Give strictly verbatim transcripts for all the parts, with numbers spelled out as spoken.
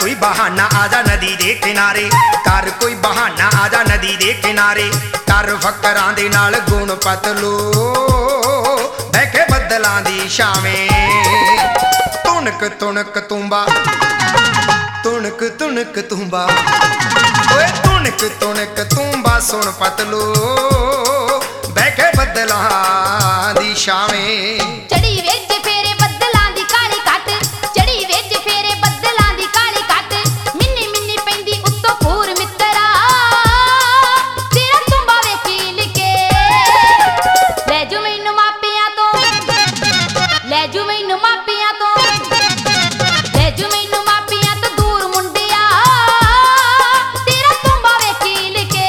कोई बहाना आजा नदी दे किनारे, कर कोई बहाना आजा नदी दे किनारे, कर फकरां दे नाल गुण पतलो बह के बदलां दी छावें। तुनक तुनक तूंबा तुनक तुनक तूंबा, ओए तुनक तुनक तूंबा सुन पतलो बह के बदलां दी छावें। चढ़ी विच फेरे बदलां दी काली कट, चढ़ी विच फेरे बदलां दी काली कट, मिन्नी मिन्नी पैंदी उत्तों पूर मित्तरा तेरा तूंबा वेखी लिखे। लै जू मैनू मापियां तो, लै जू मैनू मापियां तो, लै जू मैनू मापियां तो दूर मुंडिया तेरा तूंबा वेखी लिखे।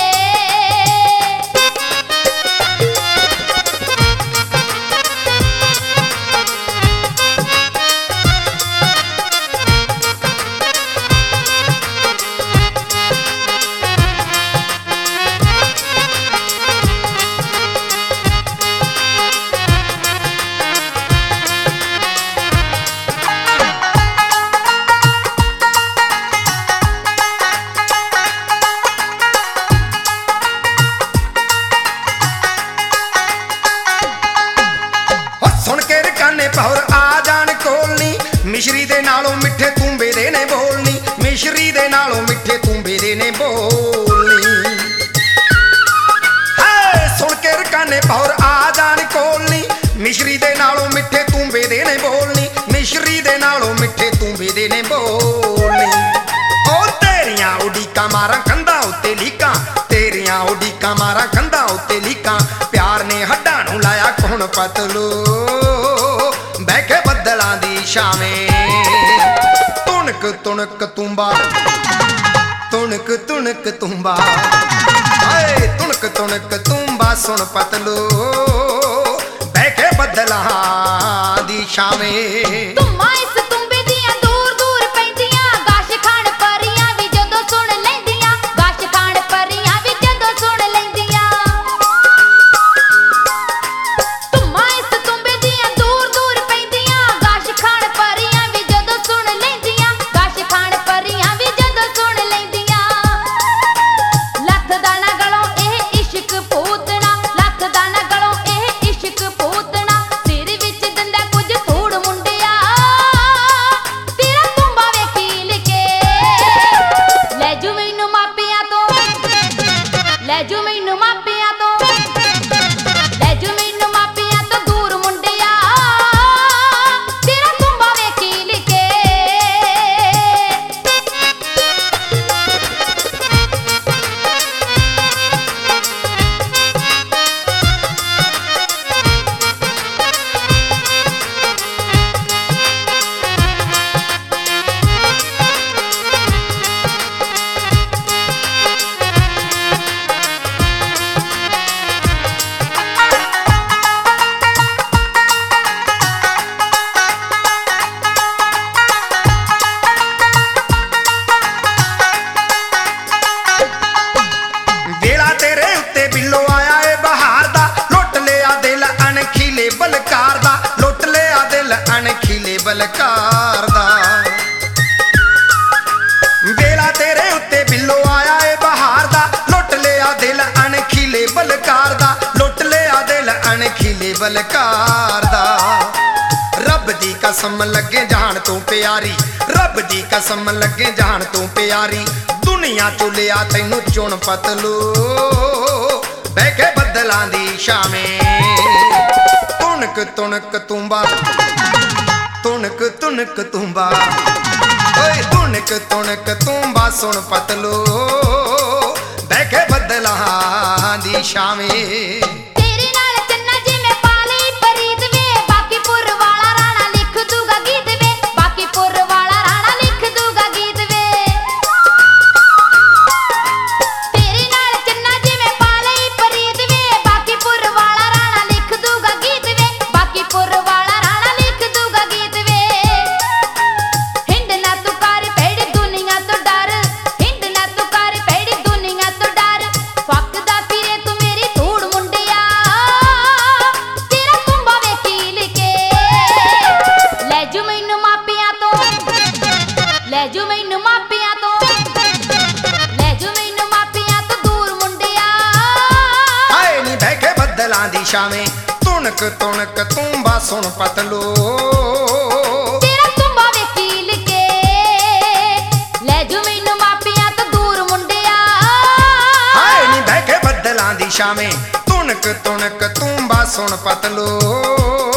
पौर आ जान कोलनी, मिश्री दे नालों मिठे तूंबे दे ने बोलनी, मिश्री दे नालों मिठे तूंबे दे ने बोलनी। हाय सुन के रकाने पौर आ जान कोलनी, मिश्री दे नालों मिठे तूंबे दे ने बोलनी, मिश्री दे नालों मिठे तूंबे दे ने बोलनी। ओ तेरियां उडीकां मारां कंधां उत्ते लीकां, तेरियां उडीकां मारां कंधां उत्ते लीकां, प्यार ने हड्डां नूं लाया कुण पतलो बह के बदलां दी छावें। तुनक तुनक तूंबा तुनक तुनक तूंबा, हाय तुनक तुनक तूंबा सुन पतलो बह के बदलां दी छावें। तुम्मा इस तूंबे दियां दूर दूर पैंदियां, गाश खान परियां भी जदों सुन लैंदियां, गाश खान परियां भी जदों सुन लैंदियां। तुम्मा इस तूंबे दियां दूर दूर पैंदियां, गाश खान परियां भी जदों सुन लैंदियां, गाश खान परियां भी जदों सुन लैंदियां। लथ दाना गलों एह इश्क पूतना, लथ दाना गलों एह इश्क पूतना, सिर विच दंदा कुछ थूड़ मुंडिया तेरा तूंबा वेखी लिखे। लै जू मैनू मापियां तो, लै जू मैनू मापियां तो, लै जू मैनू मापियां तो दूर मुंडिया तेरा तूंबा वेखी लिखे। वेला तेरे उत्ते बिल्लो आया ए बहार दा, लुट लिया दिल अणखीले बलकार दा, लुट लिया दिल अणखीले बलकार दा। वेला तेरे उत्ते बिल्लो आया ए बहार दा, लुट लिया दिल अणखीले बलकार दा, लुट लिया दिल अणखीले बलकार दा। रब दी कसम लगे जान तू प्यारी, रब दी कसम लगे जान तू प्यारी, दुनिया चो लिया तैनू चुन पतलो बह के बदलां दी छावें। तुनक तुनक तूंबा तुनक तुनक तूंबा, ओए तुनक तुनक तूंबा सुन पतलो बह के बदलां दी छावें। तेरे नाल चन्ना जिवें पाली परीत वे, बाकीपुर वाला राणा लिख दूगा गीत वे, बाकीपुर वाला राणा लिख दूगा गीत वे। तेरे नाल चन्ना जिवें पाली परीत वे, बाकीपुर वाला राणा लिख दूगा गीत वे, बाकीपुर वाला राणा लिख दूगा गीत वे। हिंद ना तू कर पेड़ दुनिया तो डर, हिंद ना तू कर पेड़ दुनिया तो डर, फकदा फिरे तू मेरी धूड़ मुंडिया ਛਾਵੇਂ ਤੁਣਕ ਤੁਣਕ ਤੂੰਬਾ ਸੁਣ ਪਤਲੋ ਤੇਰਾ ਤੁੰਬਾ ਵੇਖੀ ਲਿਕੇ ਲੈ ਜੂ ਮੈਨੂੰ ਮਾਪਿਆਂ ਤੋਂ ਦੂਰ ਮੁੰਡਿਆ ਹਾਏ ਨੀ ਬਹਿ ਕੇ ਬੱਦਲਾਂ ਦੀ ਛਾਵੇਂ ਤੁਣਕ ਤੁਣਕ ਤੂੰਬਾ ਸੁਣ ਪਤਲੋ